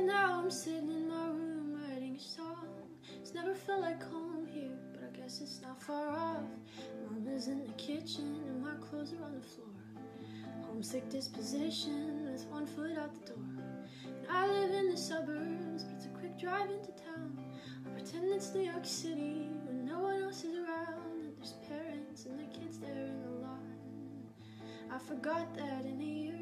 And now I'm sitting in my room writing a song. It's never felt like home here, but I guess it's not far off. Mom is in the kitchen and my clothes are on the floor. Homesick disposition with one foot out the door. And I live in the suburbs, but it's a quick drive into town. I pretend it's New York City when no one else is around, and there's parents and their kids there in the lawn. I forgot that in a year